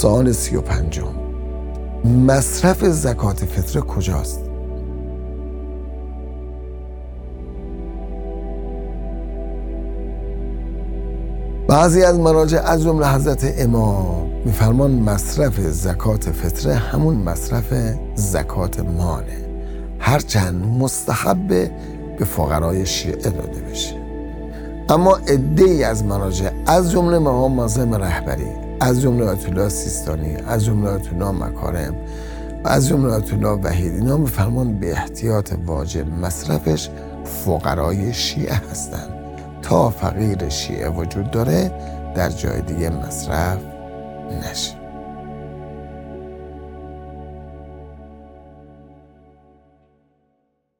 سوال 35: مصرف زکات فطره کجاست؟ بعضی از مراجع از جمله حضرت امام میفرمان مصرف زکات فطره همون مصرف زکات ماله، هرچند مستحب به فقرای شیعه داده بشه. اما عده‌ای از مراجع از جمله امام معظم رهبری، از جمله آیت الله سیستانی، از جمله آیت الله مکارم و از جمله آیت الله وحید، اینا میفرمان به احتیاط واجب مصرفش فقرای شیعه هستند. تا فقیر شیعه وجود داره در جای دیگه مصرف نشه.